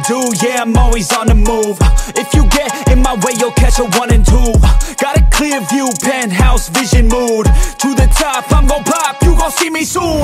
do, yeah, I'm always on the move. If you get in my way, you'll catch a 1 and 2. Got a clear view, penthouse vision mood. To the top, I'm gon' pop, you gon' see me soon.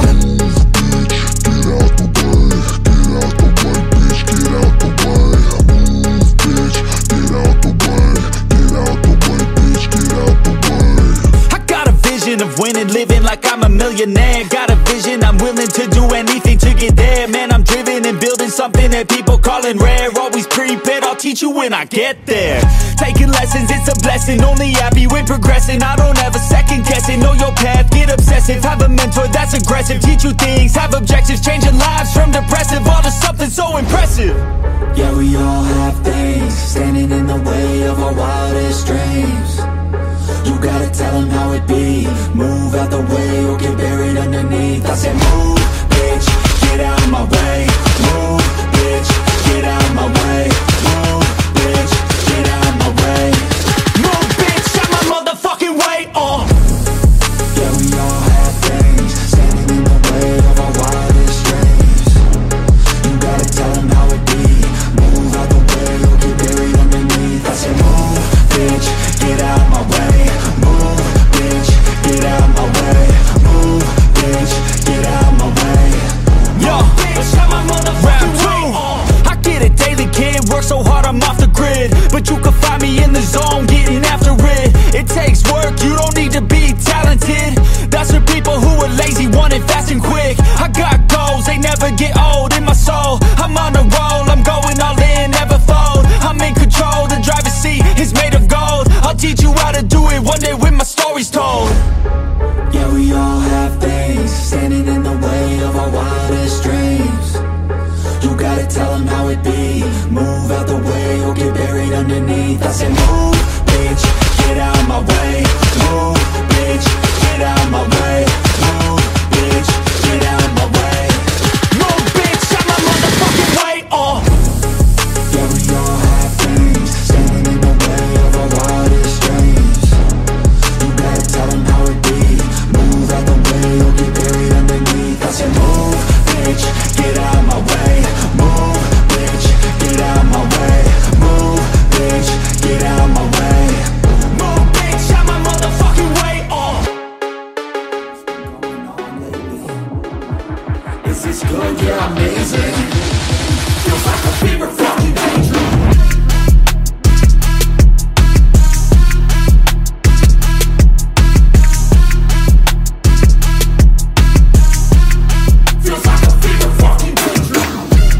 Of winning, living like I'm a millionaire. Got a vision, I'm willing to do anything to get there. Man, I'm driven and building something that people calling rare. Always prepared, I'll teach you when I get there. Taking lessons, it's a blessing. Only happy when progressing. I don't ever second guess it. Know your path, get obsessive. Have a mentor that's aggressive. Teach you things, have objectives. Changing lives from depressive all to something so impressive. Yeah, we all have things standing in the way of our wildest dreams. You gotta tell them how it be. Move out the way or get buried underneath. I said move, bitch, get out of my way. Move, bitch, get out of my way. Move, bitch, get out of my way. Move, bitch, out my motherfucking way. Yeah, we all have things standing in the way of our wildest dreams. You gotta tell them how it be. Move out the way or get buried underneath. I said move, bitch, get out of my way. Move, bitch, get out of my way. Move, bitch, get out of my way. Yo, bitch, out my motherfucking way. I get it daily, kid, work so hard I'm off the grid. But you can find me in the zone, getting after it. It takes work, you don't need to be talented. That's for people who are lazy, want it fast and quick. I got goals, they never get old in my soul. I'm on a roll, I'm going all in, never fold. I'm in control, the driver's seat is made of gold. I'll teach you how to do it one day when my story's told. Yeah, we all have things standing in the way of our wildest dreams. You gotta tell them how it be. Move out the way or get buried underneath. I said move, bitch, get out of my way. Move, bitch, get out of my way. Move, bitch, get out of my way. Move, bitch, out my motherfucking way. Yeah, we all have things standing in the way of our wildest dreams. You gotta tell them how it be. Move out the way or get buried underneath. I said move, bitch, get out of my way. Move, bitch, get out of my way. Move, bitch, get out of my way. Move, bitch, out my motherfucking way. Is this good? Yeah, amazing. Feels like a fever fucking daydream. Feels like a fever fucking daydream.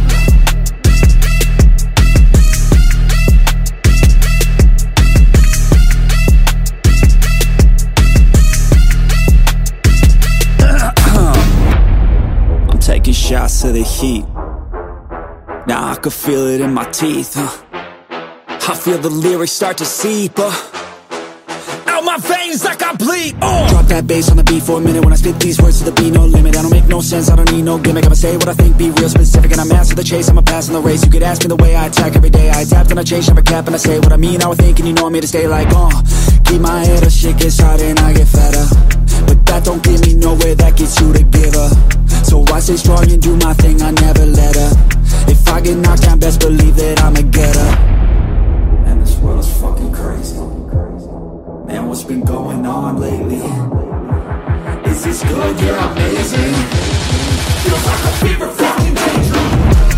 I'm taking shots of the heat. Now I can feel it in my teeth. I feel the lyrics start to seep out my veins like I bleed. Drop that bass on the beat for a minute. When I spit these words to the beat, no limit. I don't make no sense, I don't need no gimmick. I'ma say what I think, be real specific. And I'm master the chase, I'm a pass in the race. You could ask me the way I attack every day. I adapt and I change, never cap. And I say what I mean, I would think, and you know I'm here to stay like keep my head up, shit gets hard and I get fatter. But that don't get me nowhere, that gets you to give her. So I stay strong and do my thing, I never let her. If I get knocked down, best believe that I'ma get her. And this world is fucking crazy. Man, what's been going on lately? Is this good? Yeah, amazing. Feels like a fever fucking daydream.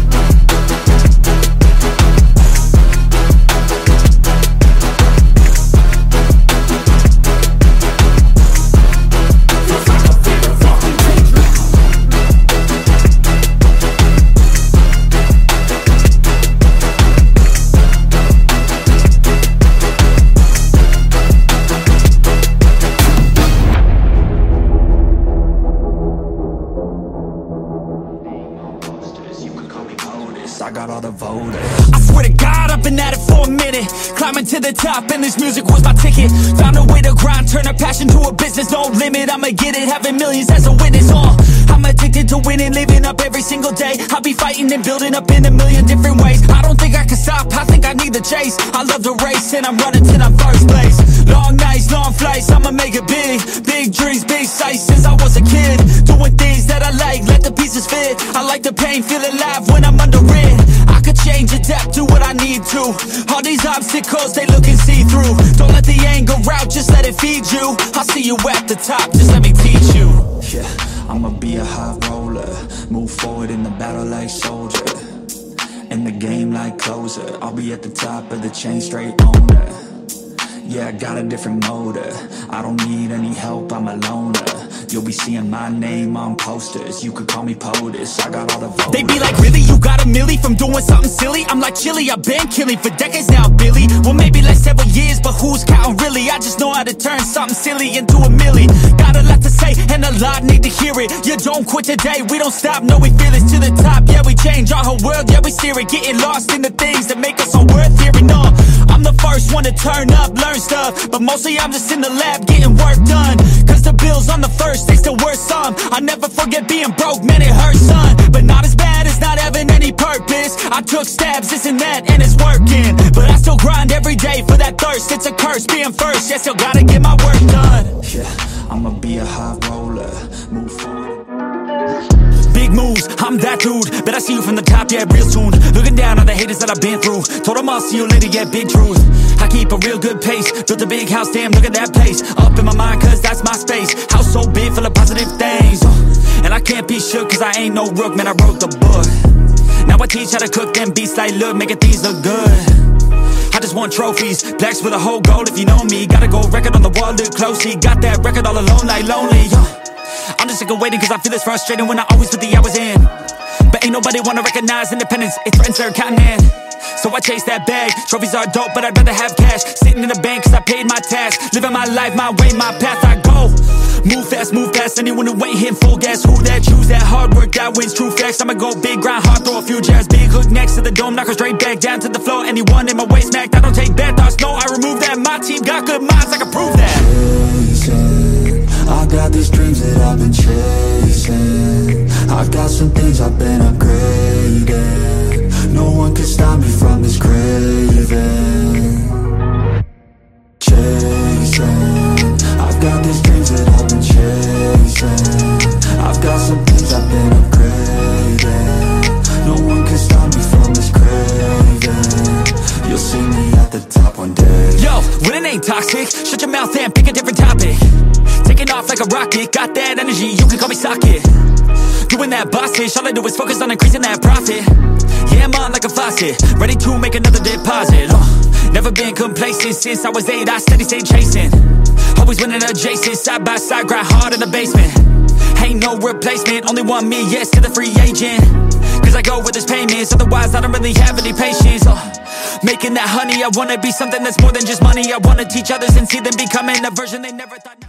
I got all the voters. I swear to God, I've been at it for a minute. Climbing to the top, and this music was my ticket. Found a way to grind, turn a passion to a business. No limit, I'ma get it, having millions as a witness. I'm addicted to winning, living up every single day. I'll be fighting and building up in a million different ways. I don't think I can stop, I think I need the chase. I love the race, and I'm running till I'm first place. Long nights, long flights, I'ma make it big. Big dreams, big sights since I was a kid. Doing things that I like, let the pieces fit. I like the pain, feel alive when I'm under it. I could change a you. All these obstacles, they looking see-through. Don't let the anger out, just let it feed you. I'll see you at the top, just let me teach you. Yeah, I'ma be a high roller, move forward in the battle like soldier, in the game like closer. I'll be at the top of the chain, straight owner. Yeah, I got a different motor, I don't need any help, I'm a loner. You'll be seeing my name on posters, you could call me POTUS, I got all the voters. They be like, really, you got a milli from doing something silly? I'm like, chilly, I've been killing for decades now, Billy. Well, maybe like several years, but who's counting really? I just know how to turn something silly into a milli. Got a lot to say, and a lot need to hear it. You don't quit today, we don't stop, no, we feel it to the top. Yeah, we change our whole world, yeah, we steer it. Getting lost in the things that make us all worth hearing on. I'm the first one to turn up, learn stuff, but mostly I'm just in the lab getting work done. Cause the bills on the first, they still worth some. I never forget being broke, man, it hurts, son. But not as bad as not having any purpose. I took stabs, this and that, and it's working. But I still grind every day for that thirst. It's a curse being first, yeah, still gotta get my work done. Yeah, I'ma be a high roller, move forward. Big moves, I'm that dude. Bet I see you from the top, yeah, real soon. Looking down on the haters that I've been through. Told them I'll see you later, yeah, big truth. I keep a real good pace. Built a big house, damn, look at that place. Up in my mind, cause that's my space. House so big, full of positive things. And I can't be shook, cause I ain't no rook, man, I wrote the book. Now I teach how to cook them beats like, look, making things look good. I just want trophies, plaques with a whole gold if you know me. Got a gold record on the wall, look closely. Got that record all alone like lonely, I'm just sick of waiting cause I feel it's frustrating when I always put the hours in. But ain't nobody wanna recognize independence, it threatens their continent. So I chase that bag, trophies are dope but I'd rather have cash. Sitting in the bank cause I paid my tax. Living my life, my way, my path, I go. Move fast, move past anyone who ain't hitting full gas. Who that, choose that, hard work, that wins, true facts. I'ma go big, grind hard, throw a few jabs. Big hook next to the dome, knock her straight back down to the floor. Anyone in my way smacked, I don't take bad thoughts, no, I remove that. My team got good minds, I can prove that. I got these dreams that I've been chasing. I got some things I've been upgrading. No one can stop me from this craving. Chasing, I've got these dreams that I've been chasing. I've got some things I've been upgrading. No one can stop me from this craving. You'll see me at the top one day. Yo, when it ain't toxic, shut your mouth and pick a different topic. Taking off like a rocket, got that energy, you can call me socket. Doing that boss ish, all I do is focus on increasing that profit. Yeah, I'm on like a faucet, ready to make another deposit. Never been complacent since I was 8, I steady stay chasing. Always winning adjacent, side by side, grind hard in the basement. Ain't no replacement, only one me, yes to the free agent. Cause I go with this payments, otherwise I don't really have any patience. Making that honey, I wanna be something that's more than just money. I wanna teach others and see them becoming a version they never thought.